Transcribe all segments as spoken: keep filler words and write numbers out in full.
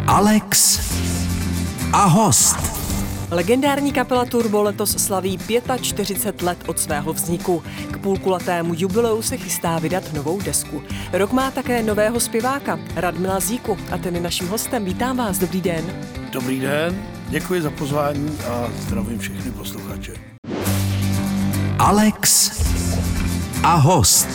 Alex a host. Legendární kapela Turbo letos slaví čtyřicet pět let od svého vzniku. K půlkulatému jubileu se chystá vydat novou desku. Rok má také nového zpěváka, Radmila Zíku, a ten je naším hostem. Vítám vás, dobrý den. Dobrý den, děkuji za pozvání a zdravím všechny posluchače. Alex a host.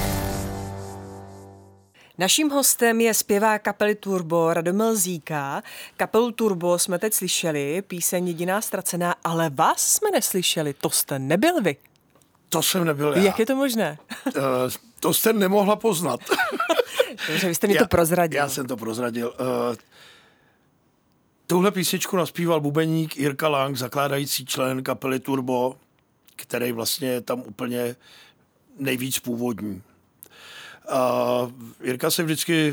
Naším hostem je zpěvák kapely Turbo Radomil Zíka. Kapelu Turbo jsme teď slyšeli, píseň Jediná ztracená, ale vás jsme neslyšeli, to jste nebyl vy. To jsem nebyl já. Jak je to možné? Uh, to jste nemohla poznat. Dobře, vy jste mi to prozradil. Já jsem to prozradil. Uh, tuhle písničku naspíval bubeník Jirka Lang, zakládající člen kapely Turbo, který vlastně je tam úplně nejvíc původní. A Jirka se vždycky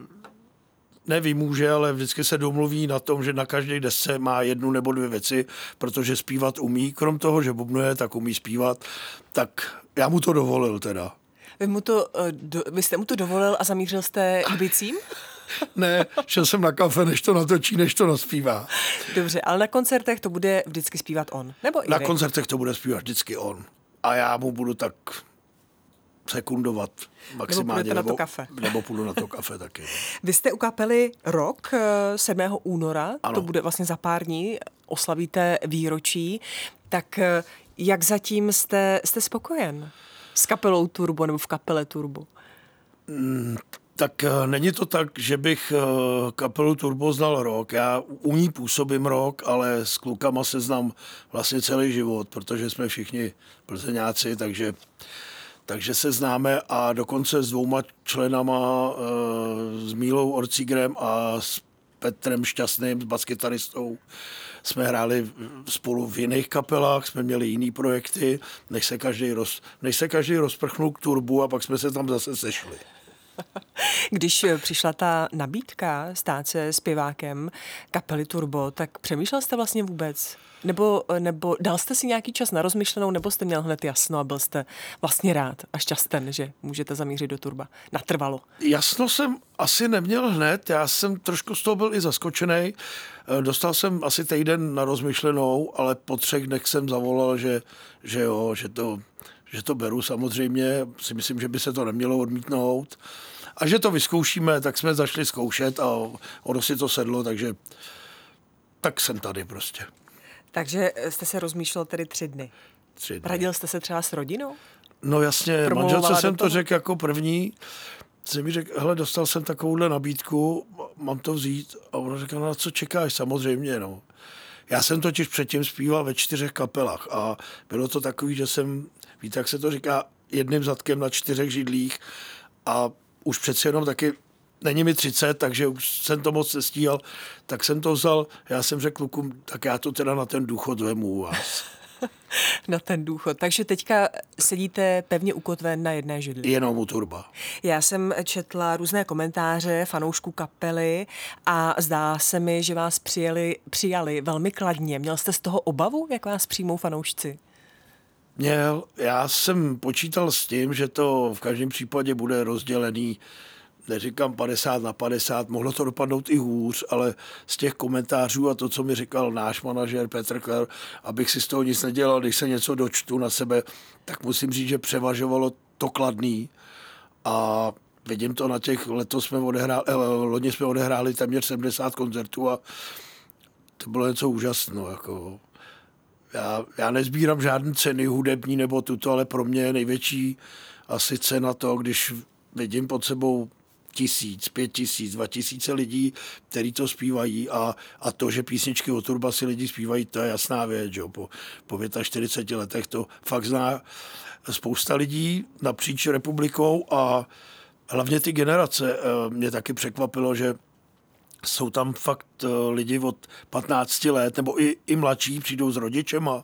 nevymůže, ale vždycky se domluví na tom, že na každé desce má jednu nebo dvě věci, protože zpívat umí. Krom toho, že bubnuje, tak umí zpívat. Tak já mu to dovolil teda. Vy, mu to, do, vy jste mu to dovolil a zamířil jste k bicím? Ne, šel jsem na kafe, než to natočí, než to naspívá. Dobře, ale na koncertech to bude vždycky zpívat on, nebo i Na vy? koncertech to bude zpívat vždycky on. A já mu budu tak sekundovat maximálně. Nebo na to kafe. Nebo půjdu na to kafe taky. Vy jste u kapely rok, sedmého února, ano. To bude vlastně za pár dní, oslavíte výročí. Tak jak zatím jste, jste spokojen s kapelou Turbo nebo v kapele Turbo? Mm, tak není to tak, že bych kapelu Turbo znal rok. Já u ní působím rok, ale s klukama se znám vlastně celý život, protože jsme všichni plzeňáci, takže Takže se známe a dokonce s dvouma členama, s Mílou Orcigrem a s Petrem Šťastným, s baskytaristou, jsme hráli spolu v jiných kapelách, jsme měli jiný projekty, než se každý, roz, než se každý rozprchnul k Turbu a pak jsme se tam zase sešli. Když přišla ta nabídka stát se zpěvákem kapely Turbo, tak přemýšlel jste vlastně vůbec? Nebo, nebo dal jste si nějaký čas na rozmyšlenou, nebo jste měl hned jasno a byl jste vlastně rád a šťasten, že můžete zamířit do Turba? Natrvalo. Jasno jsem asi neměl hned, já jsem trošku z toho byl i zaskočený. Dostal jsem asi týden na rozmyšlenou, ale po třech dnech jsem zavolal, že, že jo, že to, že to beru samozřejmě. Si myslím, že by se to nemělo odmítnout. A že to vyzkoušíme, tak jsme zašli zkoušet a ono si to sedlo, takže tak jsem tady prostě. Takže jste se rozmýšlel tedy tři dny. Tři dny. Radil jste se třeba s rodinou? No jasně, Promlouvala manželce jsem do toho? to řekl jako první. Jsem mi řekl, hele, dostal jsem takovouhle nabídku, mám to vzít. A ona řekla, no na co čekáš, samozřejmě, no. Já jsem totiž předtím zpíval ve čtyřech kapelách a bylo to takový, že jsem, víte, jak se to říká, jedným zadkem na čtyřech židlích a už přeci jenom taky není mi třicet, takže už jsem to moc nestíhal, tak jsem to vzal, já jsem řekl klukům, tak já to teda na ten důchod vemu u vás. Na ten důchod. Takže teďka sedíte pevně ukotven na jedné židli. Jenom u Turba. Já jsem četla různé komentáře fanoušků kapely a zdá se mi, že vás přijeli, přijali velmi kladně. Měl jste z toho obavu, jak vás přijmou fanoušci? Měl. Já jsem počítal s tím, že to v každém případě bude rozdělený, neříkám padesát na padesát, mohlo to dopadnout i hůř, ale z těch komentářů a to, co mi říkal náš manažer Petr Kler, abych si z toho nic nedělal, když se něco dočtu na sebe, tak musím říct, že převažovalo to kladný a vidím to na těch, letos jsme odehráli, eh, loni jsme odehráli téměř sedmdesát koncertů a to bylo něco úžasného, jako. Já, já nezbírám žádné ceny hudební nebo tuto, ale pro mě je největší asi cena to, když vidím pod sebou tisíc, pět tisíc, dva tisíce lidí, kteří to zpívají a, a to, že písničky od Turba si lidi zpívají, to je jasná věc, že? Po, po čtyřiceti pěti letech to fakt zná spousta lidí napříč republikou a hlavně ty generace. Mě taky překvapilo, že jsou tam fakt lidi od patnácti let, nebo i, i mladší, přijdou s rodičema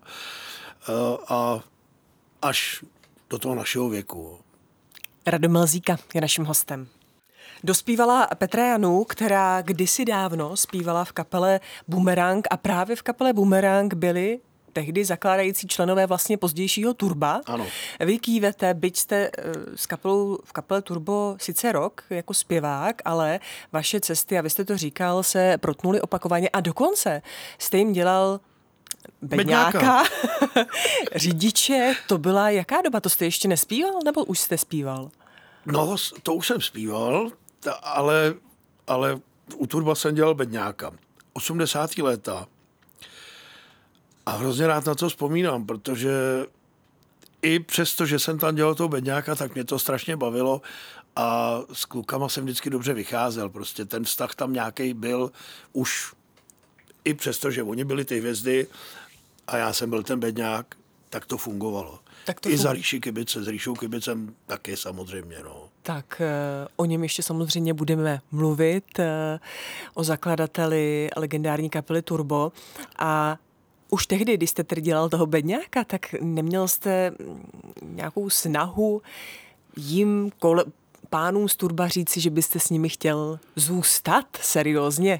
a až do toho našeho věku. Radomil Zíka je naším hostem. Dospívala Petra Janu, která kdysi dávno zpívala v kapele Bumerang a právě v kapele Bumerang byli tehdy zakládající členové vlastně pozdějšího Turba. Ano. Vy kývete, byť jste s kapelou, v kapele Turbo sice rok jako zpěvák, ale vaše cesty, a vy jste to říkal, se protnuly opakovaně a dokonce jste jim dělal bedňáka, řidiče. To byla jaká doba? To jste ještě nespíval, nebo už jste zpíval? No, to už jsem zpíval, ta, ale, ale u Turba jsem dělal bedňáka. osmdesátá léta. A hrozně rád na to vzpomínám, protože i přesto, že jsem tam dělal toho bedňáka, tak mě to strašně bavilo a s klukama jsem vždycky dobře vycházel. Prostě ten vztah tam nějaký byl už i přesto, že oni byli ty hvězdy a já jsem byl ten bedňák, tak to fungovalo. Tak to I fun... za Ríši Kybice, s Ríšou Kybicem taky samozřejmě, no. Tak uh, o něm ještě samozřejmě budeme mluvit, uh, o zakladateli legendární kapely Turbo. A už tehdy, když jste tedy dělal toho bedňáka, tak neměl jste nějakou snahu jim kole, pánům z Turba říci, že byste s nimi chtěl zůstat seriózně?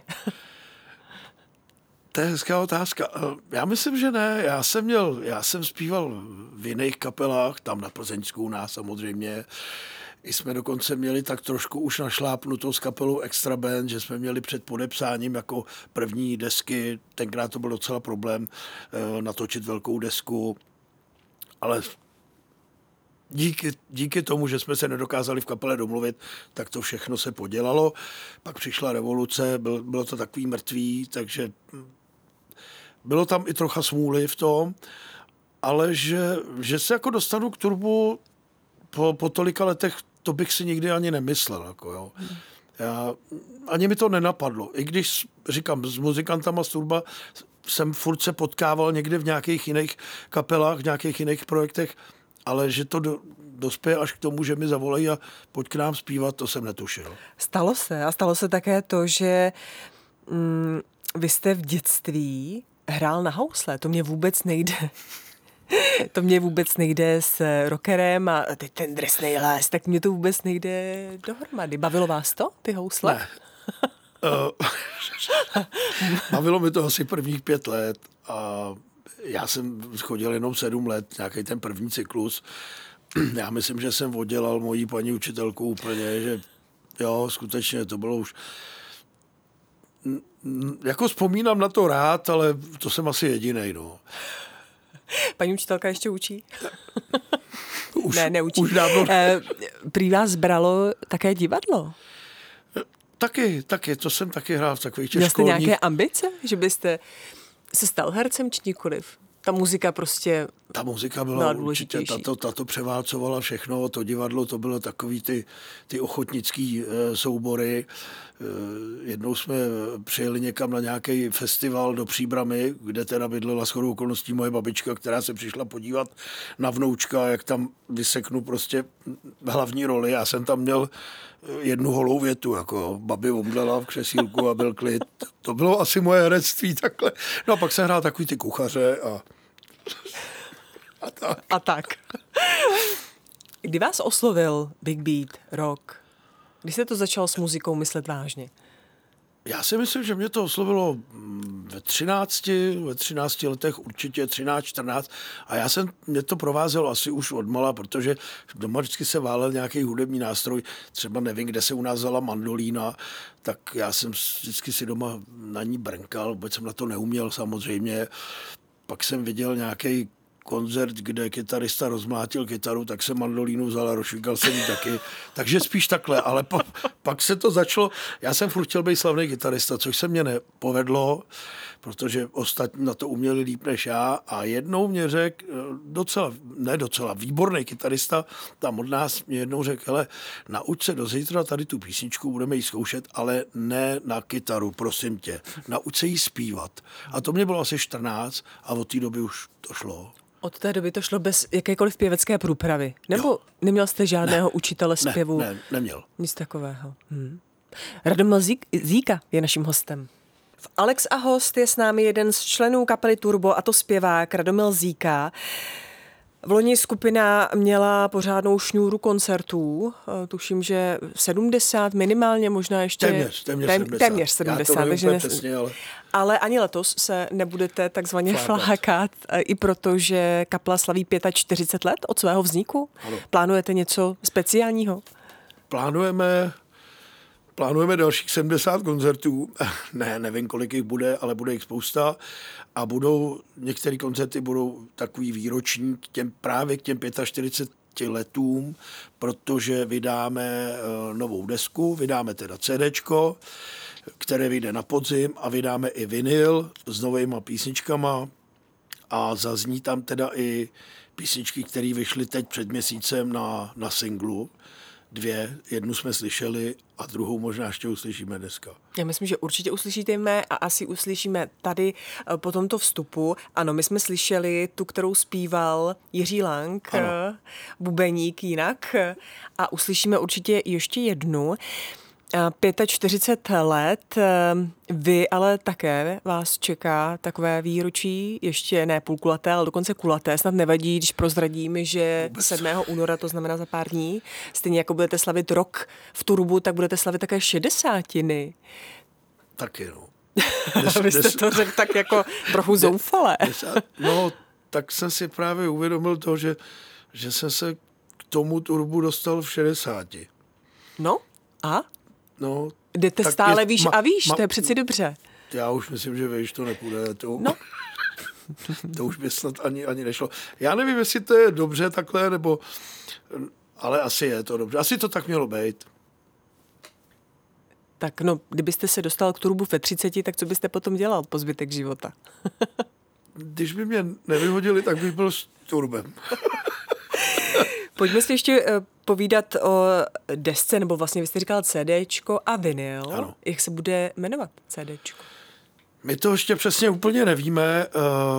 To je hezká otázka. Já myslím, že ne. Já jsem měl, já jsem zpíval v jiných kapelách, tam na Plzeňsku u nás samozřejmě. I jsme dokonce měli tak trošku už našlápnutou s kapelou Extra Band, že jsme měli před podepsáním jako první desky, tenkrát to byl docela problém natočit velkou desku, ale díky, díky tomu, že jsme se nedokázali v kapele domluvit, tak to všechno se podělalo. Pak přišla revoluce, byl, bylo to takový mrtvý, takže bylo tam i trocha smůly v tom, ale že, že se jako dostanu k Turbu po, po tolika letech, to bych si nikdy ani nemyslel. Jako jo. Já, ani mi to nenapadlo. I když, říkám, s muzikantama z Turba jsem furt se potkával někde v nějakých jiných kapelách, v nějakých jiných projektech, ale že to do, dospěje až k tomu, že mi zavolají a pojď k nám zpívat, to jsem netušil. Stalo se. A stalo se také to, že mm, vy jste v dětství hrál na housle. To mě vůbec nejde. To mě vůbec nejde s rockerem a teď ten drsnej les, tak mě to vůbec nejde dohromady. Bavilo vás to, ty housle? Ne. Bavilo mi to asi prvních pět let a já jsem chodil jenom sedm let, nějaký ten první cyklus. Já myslím, že jsem oddělal mojí paní učitelku úplně, že jo, skutečně to bylo už... Jako vzpomínám na to rád, ale to jsem asi jedinej, no. Paní učitelka ještě učí? Už, ne, neučí. Už dávno. E, prý vás bralo také divadlo? Taky, taky, to jsem taky hrál v takových těch Měl jste školních... nějaké ambice, že byste se stal hercem či nikoliv? Ta muzika prostě Ta muzika byla, byla určitě, tato, tato převálcovala všechno, to divadlo, to bylo takový ty, ty ochotnický e, soubory. E, jednou jsme přijeli někam na nějaký festival do Příbramy, kde teda bydlela shodou okolností moje babička, která se přišla podívat na vnoučka, jak tam vyseknu prostě hlavní roli. Já jsem tam měl jednu holou větu, jako babi omdlela v křesílku a byl klid. To bylo asi moje herectví takhle. No a pak jsem hrál takový ty kuchaře a A tak. A tak. Kdy vás oslovil Big Beat, rock? Kdy jste to začal s muzikou myslet vážně? Já si myslím, že mě to oslovilo ve třinácti, ve třinácti letech, určitě třináct, čtrnáct. A já jsem, mě to provázelo asi už odmala, protože doma vždycky se válel nějaký hudební nástroj. Třeba nevím, kde se u nás vzala mandolína, tak já jsem vždycky si doma na ní brnkal, vůbec jsem na to neuměl samozřejmě. Pak jsem viděl nějaký koncert, kde kytarista rozmlátil kytaru, tak jsem mandolínu vzal a rozšvíkal jsem ji taky. Takže spíš takhle, ale pa, pak se to začalo. Já jsem furt chtěl být slavný kytarista, což se mně nepovedlo, protože ostatní na to uměli líp než já a jednou mě řekl, docela, ne docela, výborný kytarista, tam od nás mě jednou řekl, hele, nauč se do zítra tady tu písničku, budeme ji zkoušet, ale ne na kytaru, prosím tě. Nauč se jí zpívat. A to mě bylo asi čtrnáct a od té doby už to šlo. Od té doby to šlo bez jakékoliv pěvecké průpravy? Nebo jo. Neměl jste žádného ne, učitele zpěvu? Ne, ne, neměl. Nic takového. Hm. Radomil Zíka je naším hostem. V Alex a host je s námi jeden z členů kapely Turbo, a to zpěvák Radomil Zíka. V loni skupina měla pořádnou šňůru koncertů, tuším, že sedmdesát minimálně, možná ještě... Téměř, téměř tém, sedmdesát. Téměř sedmdesát. Já to nevím takže přesně, ale... ale ani letos se nebudete takzvaně Flákat. flákat, i protože kapela slaví čtyřicet pět let od svého vzniku. Ano. Plánujete něco speciálního? Plánujeme... Plánujeme dalších sedmdesát koncertů, ne, nevím, kolik jich bude, ale bude jich spousta a budou, některé koncerty budou takový výroční k těm, právě k těm čtyřiceti pěti letům, protože vydáme uh, novou desku, vydáme teda CDčko, které vyjde na podzim a vydáme i vinyl s novýma písničkama a zazní tam teda i písničky, které vyšly teď před měsícem na, na singlu. Dvě, jednu jsme slyšeli a druhou možná ještě uslyšíme dneska. Já myslím, že určitě uslyšíme a asi uslyšíme tady po tomto vstupu. Ano, my jsme slyšeli tu, kterou zpíval Jiří Lang, ano. bubeník jinak, a uslyšíme určitě ještě jednu. čtyřicet pět let, vy ale také vás čeká takové výročí, ještě ne půlkulaté, ale dokonce kulaté. Snad nevadí, když prozradím, že sedmého února, to znamená za pár dní, stejně jako budete slavit rok v Turbu, tak budete slavit také šedesátiny. Taky, no. Des, Vy jste des, to řekl tak jako trochu zoufale. No, tak jsem si právě uvědomil to, že, že jsem se k tomu Turbu dostal v šedesáti. No, a? No, jdete stále je, výš ma, a výš, ma, to je přeci dobře. Já už myslím, že výš to nepůjde. To, no. to už by snad ani, ani nešlo. Já nevím, jestli to je dobře takhle, nebo, ale asi je to dobře. Asi to tak mělo být. Tak no, kdybyste se dostal k Turbu ve třiceti, tak co byste potom dělal po zbytek života? Když by mě nevyhodili, tak bych byl s Turbem. Pojďme si ještě povídat o desce, nebo vlastně vy jste říkal CDčko a vinyl. Ano. Jak se bude jmenovat CDčko? My to ještě přesně úplně nevíme.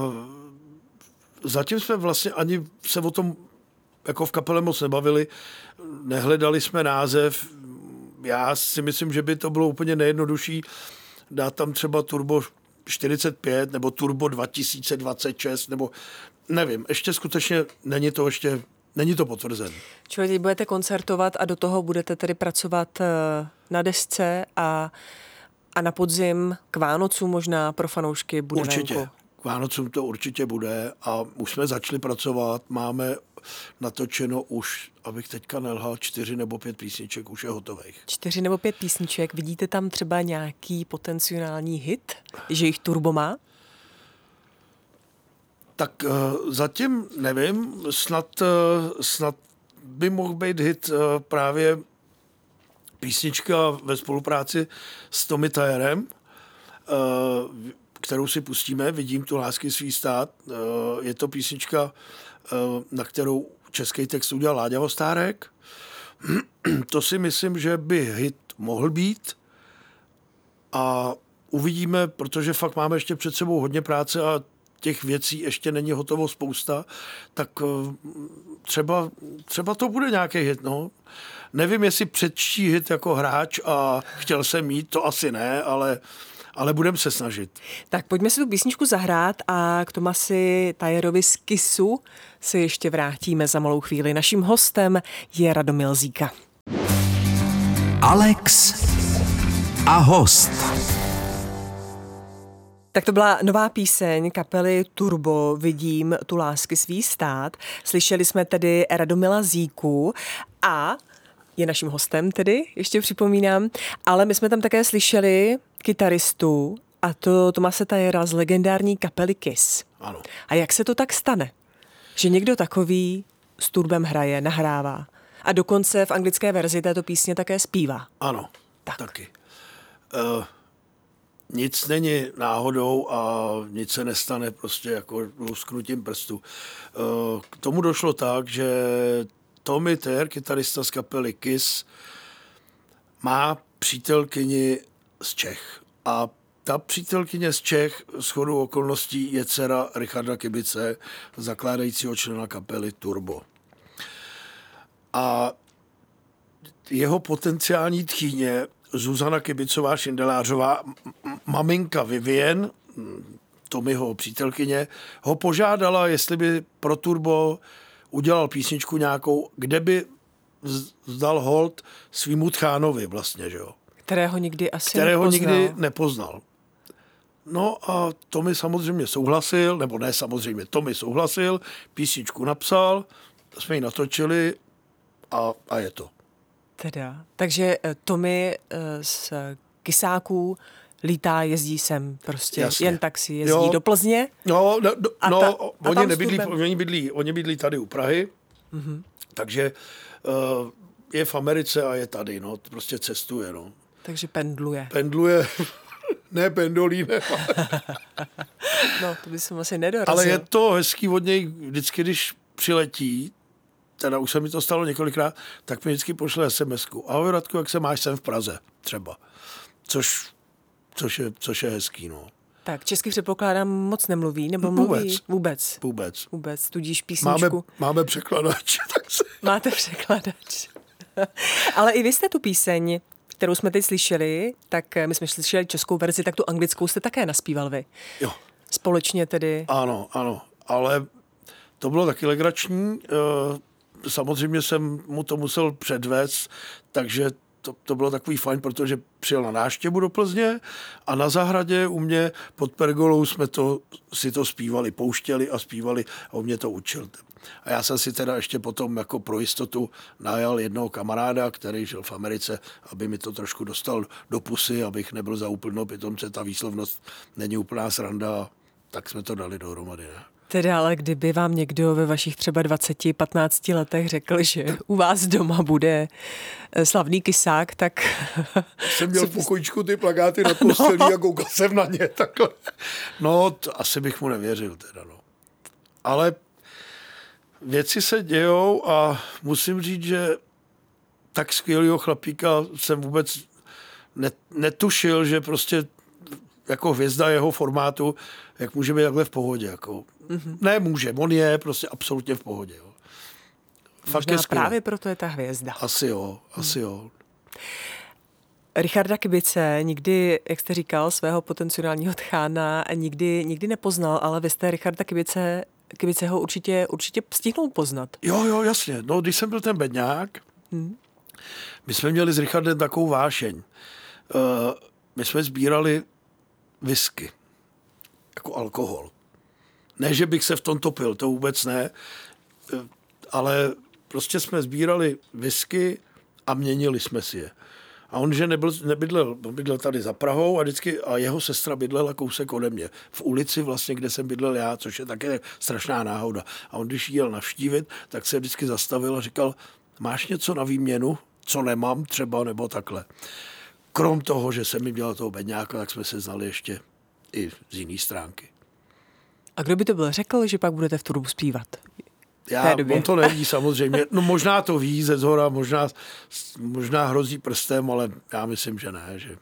Zatím jsme vlastně ani se o tom jako v kapele moc nebavili. Nehledali jsme název. Já si myslím, že by to bylo úplně nejjednodušší dát tam třeba Turbo čtyřicet pět nebo Turbo dva tisíce dvacet šest, nebo nevím. Ještě skutečně není to ještě Není to potvrzen. Čili teď budete koncertovat a do toho budete tedy pracovat na desce a, a na podzim k Vánocům možná pro fanoušky bude Určitě. venku. K Vánocům to určitě bude a už jsme začali pracovat. Máme natočeno už, abych teďka nelhal, čtyři nebo pět písniček už je hotových. Čtyři nebo pět písniček. Vidíte tam třeba nějaký potenciální hit, že jich Turbo má? Tak uh, zatím nevím, snad, uh, snad by mohl být hit uh, právě písnička ve spolupráci s Tommy Tyerem, uh, kterou si pustíme, Vidím tu lásky svý stát. Uh, je to písnička, uh, na kterou český text udělal Láďa Vostárek. To si myslím, že by hit mohl být a uvidíme, protože fakt máme ještě před sebou hodně práce a těch věcí ještě není hotovo spousta, tak třeba, třeba to bude nějaký hit, no. Nevím, jestli předčí hit jako hráč a chtěl jsem mít, to asi ne, ale, ale budeme se snažit. Tak pojďme si tu písničku zahrát a k Tomasi Tylerovi z Kissu se ještě vrátíme za malou chvíli. Naším hostem je Radomil Zíka. Alex a host. Tak to byla nová píseň kapely Turbo, Vidím tu lásky svý stát. Slyšeli jsme tedy Radomila Zíku a je naším hostem tedy, ještě připomínám, ale my jsme tam také slyšeli kytaristu a to Tomase Tyera z legendární kapely Kiss. Ano. A jak se to tak stane, že někdo takový s Turbem hraje, nahrává a dokonce v anglické verzi této písně také zpívá? Ano, tak. taky. Uh... Nic není náhodou a nic se nestane prostě jako lusknutím prstu. K tomu došlo tak, že Tommy Tyer, kytarista z kapely Kiss, má přítelkyni z Čech. A ta přítelkyně z Čech shodou okolností je dcera Richarda Kibice, zakládajícího člena kapely Turbo. A jeho potenciální tchýně Zuzana Kibicová Šindelářová, maminka Vivien, Tommyho přítelkyně, ho požádala, jestli by pro Turbo udělal písničku nějakou, kde by vzdal hold svýmu tchánovi vlastně, že jo. Kterého nikdy asi Kterého nepoznal. nikdy nepoznal. No a Tommy samozřejmě souhlasil, nebo ne samozřejmě, Tommy souhlasil, písničku napsal, jsme ji natočili a, a je to. Teda. Takže eh, Tommy eh, z Kysáků lítá, jezdí sem prostě. Jasně. Jen tak si jezdí Jo. do Plzně. No, no, no, A no ta- a oni, tam nebydlí, vstupem. oni, bydlí, oni bydlí tady u Prahy, mm-hmm. takže uh, je v Americe a je tady, no, prostě cestuje, no. Takže pendluje. Pendluje, ne pendolí, ne. No, to by jsem asi nedorazil. Ale je to hezký od něj, vždycky, když přiletí, teda už se mi to stalo několikrát, tak mi vždycky pošle es em esku. Ahoj Radku, jak se máš, jsem v Praze, třeba. Což, což, je, což je hezký, no. Tak, česky předpokládám moc nemluví, nebo Vůbec. mluví? Vůbec. Vůbec. Vůbec, tudíž písničku. Máme, máme překladač, tak se... Máte překladač. Ale i vy jste tu píseň, kterou jsme teď slyšeli, tak my jsme slyšeli českou verzi, tak tu anglickou jste také naspíval vy. Jo. Společně tedy. Ano, ano, ale to bylo taky legrační. Eh, Samozřejmě jsem mu to musel předvést, takže to, to bylo takový fajn, protože přijel na návštěvu do Plzně a na zahradě u mě pod pergolou jsme to, si to zpívali, pouštěli a zpívali a on mě to učil. A já jsem si teda ještě potom jako pro jistotu najal jednoho kamaráda, který žil v Americe, aby mi to trošku dostal do pusy, abych nebyl za úplnou pitomce. Ta výslovnost není úplná sranda, tak jsme to dali dohromady. Ne? Teda, ale kdyby vám někdo ve vašich třeba dvaceti patnácti letech řekl, že u vás doma bude slavný Kysák, tak... Jsem měl v pokojíčku ty plakáty na postelí no. a koukal jsem na ně takhle. No, to asi bych mu nevěřil teda, no. Ale věci se dějou a musím říct, že tak skvělýho chlapíka jsem vůbec netušil, že prostě jako hvězda jeho formátu, jak může být takhle v pohodě. Jako. Mm-hmm. Ne může, on je prostě absolutně v pohodě. Jo. Fakt Možná je skvělý. právě proto je ta hvězda. Asi jo, asi hmm. jo. Richarda Kybice nikdy, jak jste říkal, svého potenciálního tchána nikdy, nikdy nepoznal, ale vy jste Richarda Kybice, Kybiceho určitě, určitě stihnul poznat. Jo, jo, jasně. No, když jsem byl ten bedňák, hmm. my jsme měli s Richardem takovou vášeň. Uh, my jsme sbírali whisky, jako alkohol. Ne, že bych se v tom topil, to vůbec ne, ale prostě jsme sbírali whisky a měnili jsme si je. A on, že nebyl, nebydlel, bydlel tady za Prahou a vždycky, a jeho sestra bydlela kousek ode mě. V ulici vlastně, kde jsem bydlel já, což je také strašná náhoda. A on, když jel navštívit, tak se vždycky zastavil a říkal, máš něco na výměnu, co nemám třeba, nebo takhle. Krom toho, že jsem mi dělal toho bedňáka, tak jsme se znali ještě i z jiné stránky. A kdo by to byl řekl, že pak budete v Turbu zpívat? Já, on to neví samozřejmě. No možná to ví ze zhora, možná, možná hrozí prstem, ale já myslím, že ne. Že,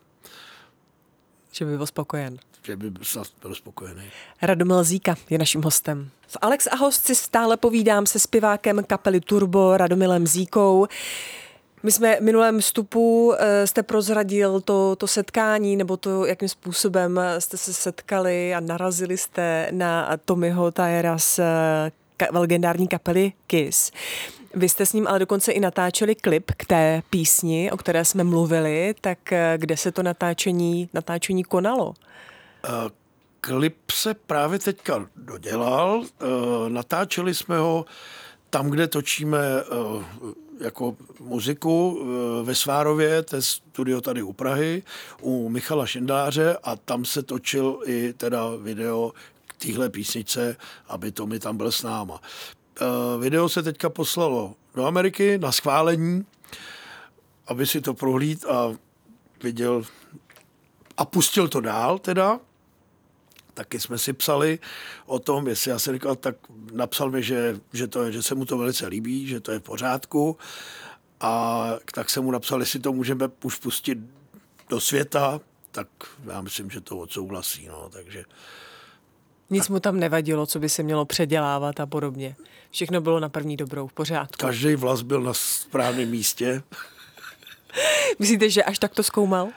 že by byl spokojen. Že by snad byl spokojený. Radomil Zíka je naším hostem. V Alex a host si stále povídám se zpěvákem kapely Turbo Radomilem Zíkou. My jsme v minulém vstupu jste prozradil to, to setkání, nebo to, jakým způsobem jste se setkali a narazili jste na Tommyho Tyra z ka- legendární kapely Kiss. Vy jste s ním ale dokonce i natáčeli klip k té písni, o které jsme mluvili, tak kde se to natáčení, natáčení konalo? Uh, klip se právě teďka dodělal. Uh, natáčeli jsme ho tam, kde točíme uh, jako muziku uh, ve Svárově, to je studio tady u Prahy, u Michala Šindáře a tam se točil i teda video k téhle písničce, aby Tommy tam byl s náma. Uh, video se teďka poslalo do Ameriky na schválení, aby si to prohlíd a viděl a pustil to dál teda. Taky jsme si psali o tom, jestli já jsem říkal, tak napsal mi, že, že, to je, že se mu to velice líbí, že to je v pořádku. A tak jsem mu napsal, jestli to můžeme už pustit do světa, tak já myslím, že to odsouhlasí. No, takže... Nic mu tam nevadilo, co by se mělo předělávat a podobně. Všechno bylo na první dobrou, v pořádku. Každý vlas byl na správném místě. Myslíte, že až tak to zkoumal?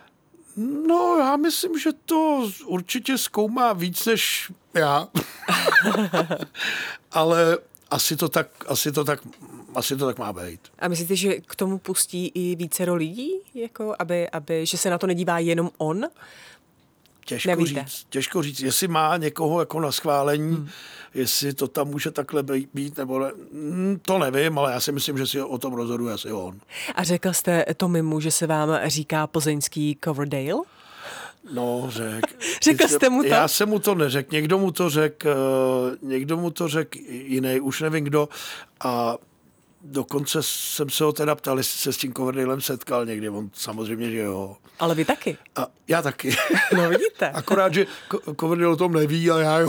No, já myslím, že to určitě zkoumá víc než já. ale, asi to tak, asi to tak, asi to tak má být. A myslíte, že k tomu pustí i vícero lidí, jako aby, aby, že se na to nedívá jenom on? Těžko Nevíte. říct, těžko říct, jestli má někoho jako na schválení, hmm. jestli to tam může takhle být, nebo ne, to nevím, ale já si myslím, že si o tom rozhoduje asi on. A řekl jste Tomimu, že se vám říká plzeňský Coverdale? No, řek. Řekl jste mu to? Já jsem mu to neřekl, někdo mu to řekl, někdo mu to řekl jiný, už nevím kdo, a dokonce jsem se ho teda ptal, jestli se s tím Coverdalem setkal někdy, on samozřejmě, že jo. Ale vy taky. A já taky. No vidíte. Akorát, že Coverdale o tom neví a já jo.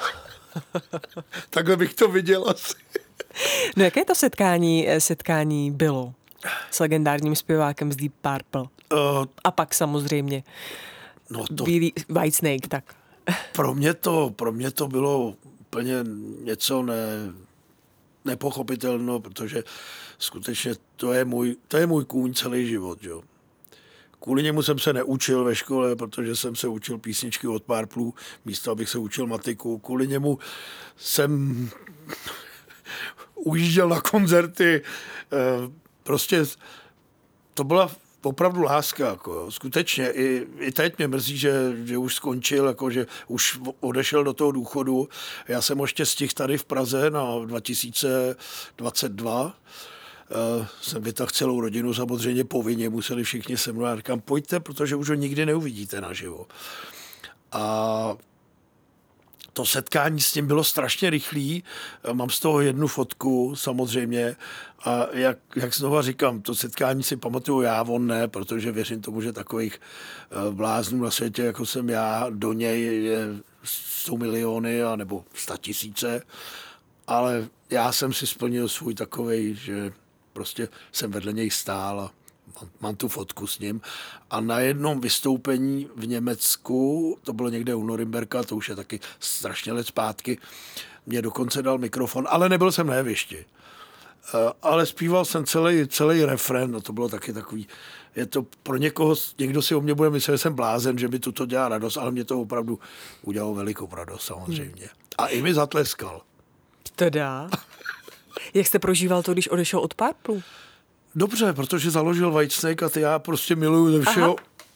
Takhle bych to viděl asi. No jaké to setkání, setkání bylo s legendárním zpěvákem z Deep Purple? Uh, A pak samozřejmě no to, Bílý Whitesnake, tak. pro mě to, pro mě to bylo úplně něco ne, nepochopitelného, protože skutečně to je můj, to je můj kůň celý život, jo. Kvůli němu jsem se neučil ve škole, protože jsem se učil písničky od Purplů, místo abych se učil matiku. Kvůli němu jsem ujížděl na koncerty. Prostě to byla opravdu láska. Jako, skutečně. I, i teď mě mrzí, že, že už skončil, jako, že už odešel do toho důchodu. Já jsem ho ještě stihl tady v Praze na dva tisíce dvacet dva. Uh, jsem vytáhl celou rodinu, samozřejmě povinně museli všichni se mnou. Já říkám, pojďte, protože už ho nikdy neuvidíte naživo. A to setkání s tím bylo strašně rychlý. Mám z toho jednu fotku, samozřejmě. A jak, jak znova říkám, to setkání si pamatuju já, on ne, protože věřím tomu, že takových uh, bláznů na světě, jako jsem já, do něj je sto miliony a nebo sta tisíce. Ale já jsem si splnil svůj takovej, že prostě jsem vedle něj stál a mám, mám tu fotku s ním. A na jednom vystoupení v Německu, to bylo někde u Norimberka, to už je taky strašně let zpátky, mě dokonce dal mikrofon, ale nebyl jsem na jevišti. Ale zpíval jsem celý, celý refrén, no to bylo taky takový, je to pro někoho, někdo si o mě bude myslet, že jsem blázen, že mi to dělá radost, ale mě to opravdu udělalo velikou radost samozřejmě. A i mi zatleskal. Teda. Jak jste prožíval to, když odešel od Purplů? Dobře, protože založil Whitesnake a ty já prostě miluju ze všeho.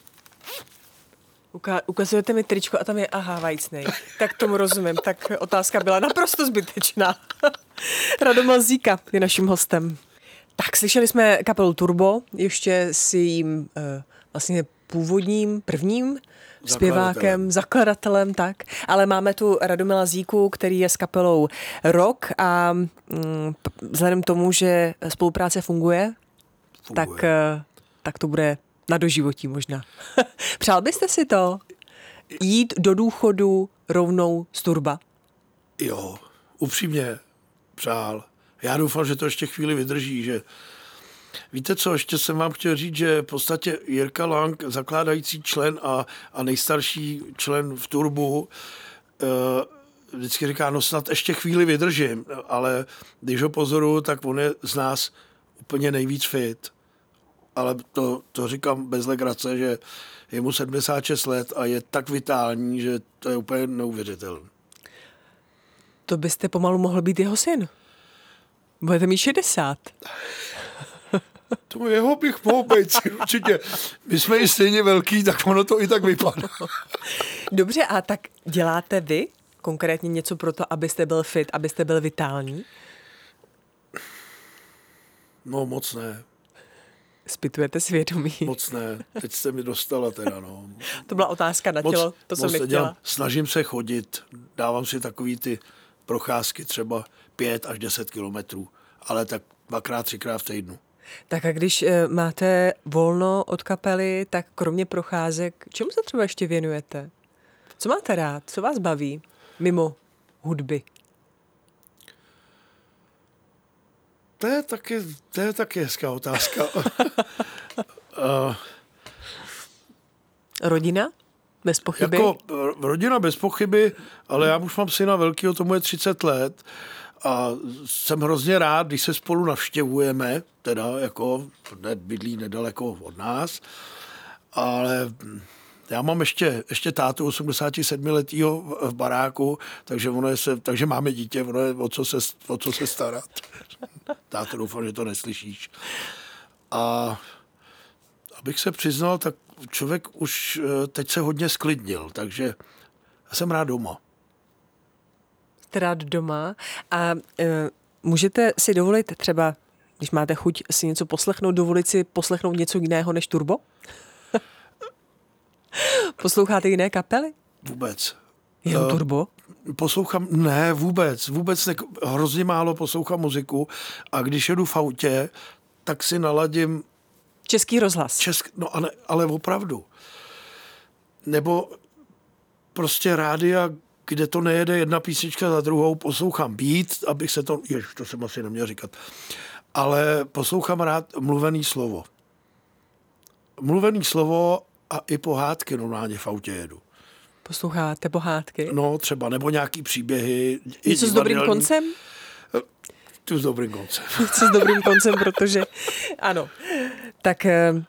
Uka- ukazujete mi tričko a tam je aha, Whitesnake. Tak tomu rozumím. Tak otázka byla naprosto zbytečná. Radomal Zíka je naším hostem. Tak slyšeli jsme kapelu Turbo, ještě s jejím uh, vlastně původním, prvním zpěvákem, zakladatelem, tak. Ale máme tu Radomila Zíku, který je s kapelou Rock a mm, vzhledem k tomu, že spolupráce funguje, funguje. Tak, uh, tak to bude na doživotí možná. Přál byste si to? Jít do důchodu rovnou z Turba? Jo, upřímně přál. Já doufám, že to ještě chvíli vydrží, že víte co, ještě jsem vám chtěl říct, že v podstatě Jirka Lang, zakládající člen a, a nejstarší člen v Turbu, uh, vždycky říká, no snad ještě chvíli vydržím, ale když ho pozoruju, tak on je z nás úplně nejvíc fit. Ale to, to říkám bez legrace, že je mu sedmdesát šest let a je tak vitální, že to je úplně neuvěřitelné. To byste pomalu mohl být jeho syn. Budete mít šedesát. To jeho bych mohl být určitě. My jsme i stejně velký, tak ono to i tak vypadá. Dobře, a tak děláte vy konkrétně něco pro to, abyste byl fit, abyste byl vitální? No moc ne. Zpytujete svědomí. Moc ne. Teď jste mi dostala teda, no. To byla otázka na tělo, moc, to jsem nechtěla. Dělám. Snažím se chodit, dávám si takový ty procházky třeba pět až deset kilometrů, ale tak dvakrát, třikrát v týdnu. Tak a když e, máte volno od kapely, tak kromě procházek, čemu se třeba ještě věnujete? Co máte rád? Co vás baví? Mimo hudby. To je taky, to je taky hezká otázka. uh, Rodina? Bez pochyby? Jako rodina bez pochyby, ale já už mám syna velkýho, tomu je třicet let a jsem hrozně rád, když se spolu navštěvujeme, teda jako bydlí nedaleko od nás, ale Já mám ještě, ještě tátu osmdesátisedmiletýho v baráku, takže, ono je se, takže máme dítě, ono je o co se, o co se starat. Táto, doufám, že to neslyšíš. A abych se přiznal, tak člověk už teď se hodně sklidnil, takže já jsem rád doma. Jste rád doma a e, můžete si dovolit třeba, když máte chuť si něco poslechnout, dovolit si poslechnout něco jiného než Turbo? Posloucháte jiné kapely? Vůbec. Jenom Uh, Turbo? Poslouchám, ne, vůbec, vůbec ne, hrozně málo poslouchám muziku a když jedu v autě, tak si naladím Český rozhlas. Česk, no ale, ale opravdu. Nebo prostě rádia, kde to nejede jedna písnička za druhou, poslouchám beat, abych se to, jež, to jsem asi neměl říkat, ale poslouchám rád mluvený slovo. Mluvený slovo a i pohádky normálně v autě jedu. Posloucháte pohádky? No třeba, nebo nějaký příběhy. Něco s dobrým koncem? Tu s dobrým koncem. Něco s dobrým koncem, protože ano. Tak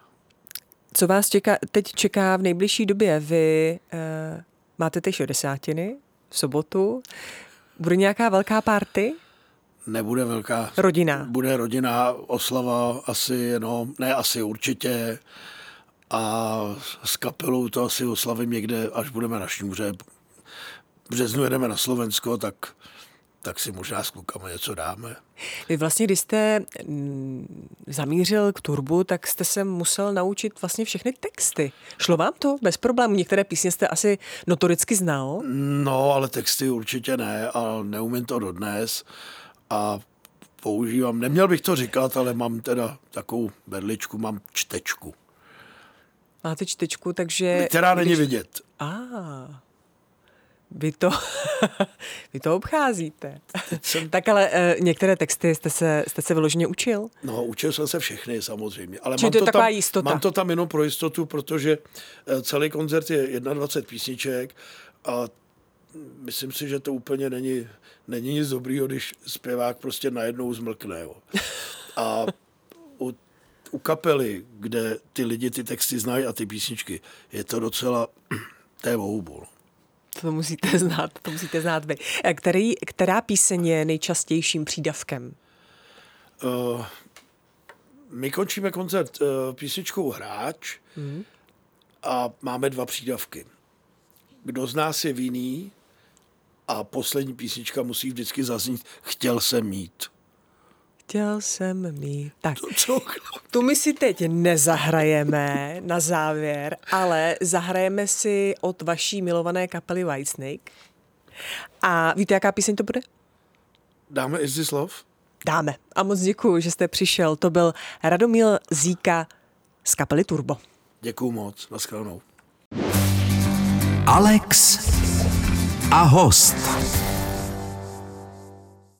co vás čeká, teď čeká v nejbližší době? Vy uh, máte ty šedesátiny v sobotu. Bude nějaká velká party? Nebude velká. Rodina. Bude rodinná oslava asi, no, ne asi určitě. A s kapelou to asi oslavím někde, až budeme na Šňůře. V březnu jedeme na Slovensko, tak, tak si možná s klukama něco dáme. Vy vlastně, když jste mm, zamířil k Turbu, tak jste se musel naučit vlastně všechny texty. Šlo vám to bez problémů? Některé písně jste asi notoricky znal? No, ale texty určitě ne a neumím to dodnes. A používám, neměl bych to říkat, ale mám teda takovou berličku, mám čtečku. Máte čtečku, takže... Která není když... vidět. A, vy to, vy to obcházíte. Jsem... Tak ale e, některé texty jste se, jste se vyloženě učil? No, učil jsem se všechny samozřejmě. Ale Čili mám to je to taková tam, jistota. Mám to tam jenom pro jistotu, protože celý koncert je dvacet jedna písniček a myslím si, že to úplně není, není nic dobrýho, když zpěvák prostě najednou zmlkne. Jo. A u, u kapely, kde ty lidi ty texty znají a ty písničky, je to docela, to je bohubol. To musíte znát, to musíte znát vy. Který, která píseň je nejčastějším přídavkem? Uh, my končíme koncert uh, písničkou Hráč mm. a máme dva přídavky. Kdo z nás je vinný a poslední písnička musí vždycky zaznít Chtěl jsem mít. Chtěl jsem mít. Tak, to, co? tu my si teď nezahrajeme na závěr, ale zahrajeme si od vaší milované kapely Whitesnake. A víte, jaká píseň to bude? Dáme Is This Love? Dáme. A moc děkuju, že jste přišel. To byl Radomil Zíka z kapely Turbo. Děkuju moc. Naschledanou. Alex a host.